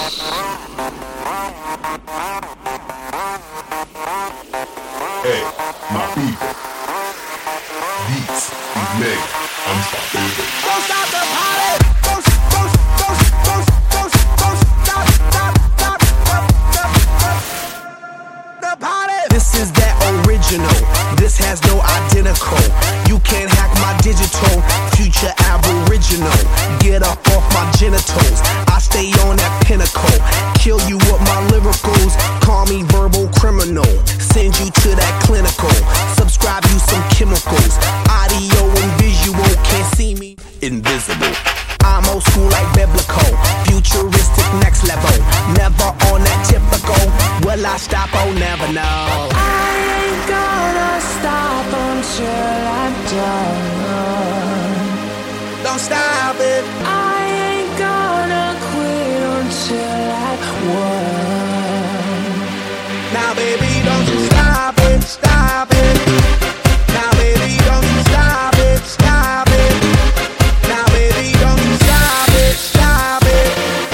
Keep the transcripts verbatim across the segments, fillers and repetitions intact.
Hey, my people, beats be made unstoppable. Don't stop the party! Don't, don't, don't, don't, don't, don't stop, stop, stop, stop, stop, stop the party! This is that original. This has no identical. You can't hack my digital. Future aboriginal. Get up off my genitals. I stay on that pinnacle. Kill you with my lyricals. Call me verbal criminal. Send you to that clinical. Subscribe you some chemicals. Audio and visual. Can't see me. Invisible. I'm old school like biblical. Futuristic next level. Never on that typical. Will I stop? Oh, never know. I ain't gonna stop until I'm done. Don't stop it. I ain't gonna quit until I won. Now, baby, don't you stop it, stop it. Now, baby, don't you stop it, stop it. Now, baby, don't you stop it, stop it.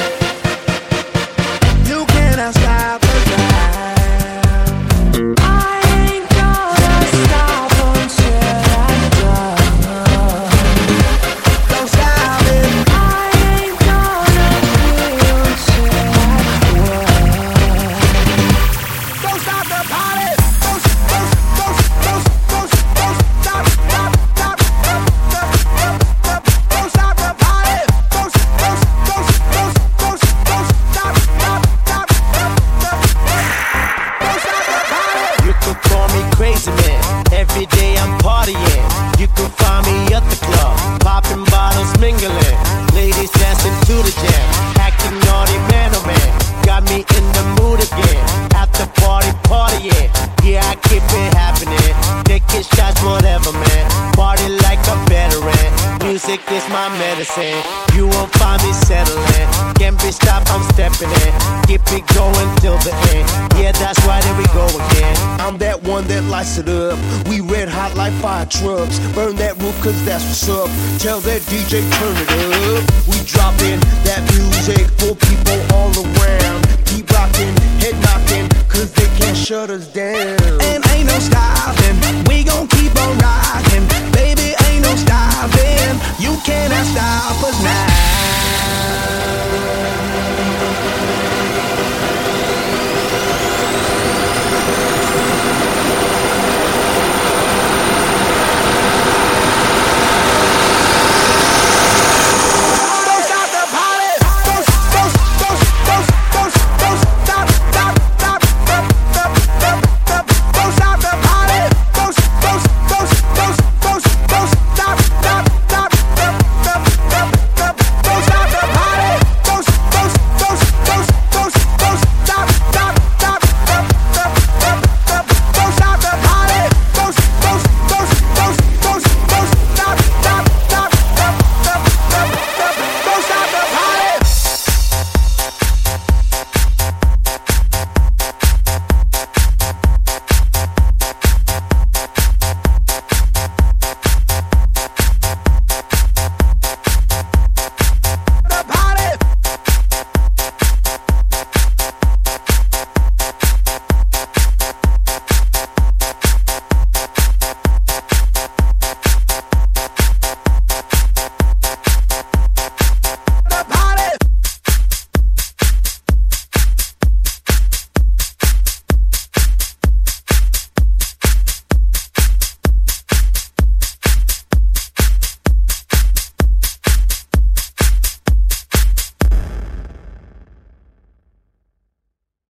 You cannot stop the time. I ain't gonna stop until I'm done. Don't stop it. I ain't gonna quit until I won. Don't stop the party. Don't, don't, don't, don't, don't, don't stop, stop, stop, stop, stop, stop, stop. Don't stop the party. Don't, don't, don't, don't, don't, don't stop, stop, stop, stop, stop. Don't stop the party. You could call me crazy man. Every day I'm partying. You can find me at the club, popping bottles, mingling. Ladies dancing to the jam, acting naughty man oh man. Got me in the mood again. At the party, partying. Yeah, I keep it happening. Taking shots, whatever man. Party like a veteran. Music is my medicine. You won't find me settling. Can't be stopped, I'm stepping in. Keep it going till the end. Yeah, that's right, here we go again. I'm that one that lights it up. We red hot like fire trucks. Burn that roof cause that's what's up. Tell that D J turn it up. We dropping that music for people all around. Keep rocking, head knocking, cause they can't shut us down. And ain't no stopping, we gon' keep on rocking. Baby, ain't no stopping, you cannot stop us